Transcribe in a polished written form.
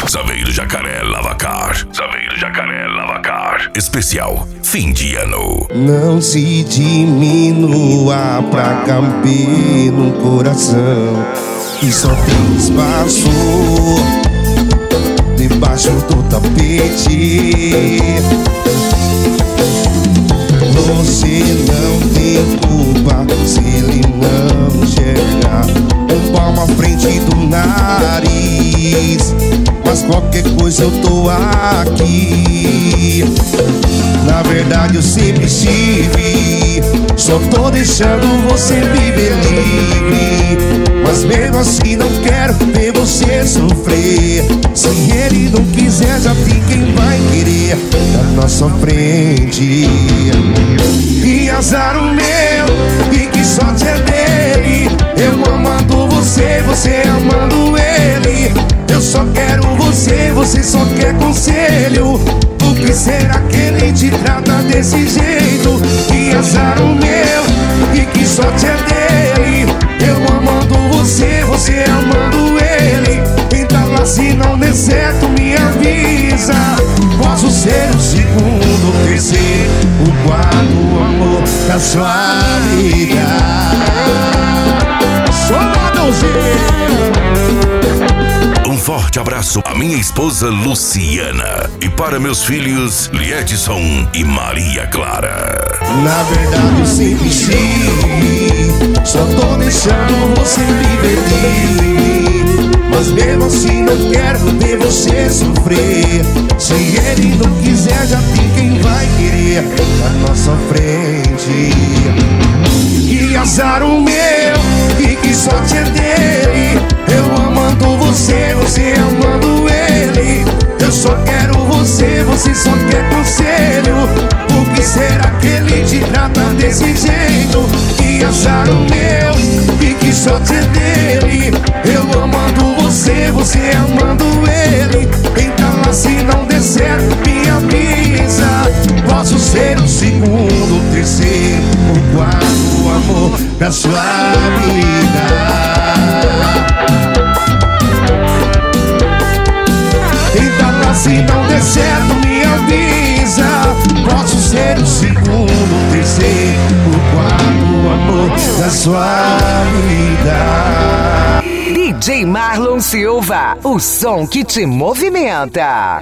Saveiro Jacaré Lavacar. Saveiro Jacaré Lavacar. Especial fim de ano. Não se diminua pra caber no coração que só tem espaço debaixo do tapete. Você não tem culpa se ele não chegar um palmo à frente do nariz, mas qualquer coisa eu tô aqui. Na verdade eu sempre estive, só tô deixando você viver livre, mas mesmo assim não quero ver você sofrer. Se ele não quiser, já tem quem vai querer na nossa frente. E azar o meu, e que sorte é dele. Eu amando você, você amando ele. Eu só quero você, você só quer conselho. Por que será que ele te trata desse jeito? Que azar o meu, e que sorte é dele. Eu amando você, você amando ele. Então lá, se não der certo, me avisa. Posso ser o segundo, o terceiro, o quarto amor da sua vida. Sou Um forte abraço à minha esposa Luciana e para meus filhos Liedson e Maria Clara. Na verdade eu sempre estive, só tô deixando você viver livre, mas mesmo assim não quero ver você sofrer. Se ele não quiser, já tem quem vai querer na nossa frente. Que azar o meu, e que sorte é dele. Eu amando você, você amando ele. Eu só quero você, você só quer conselho. Por que será que ele te trata desse jeito? Que azar o meu, e que sorte é dele. Eu amando você, você amando ele. Então lá, se não der certo, me avisa. Posso ser o segundo, o terceiro, o quarto amor da sua vida. Então lá, se não der certo, me avisa. Posso ser o segundo, o terceiro, o quarto amor da sua vida. DJ Marlon Silva, o som que te movimenta.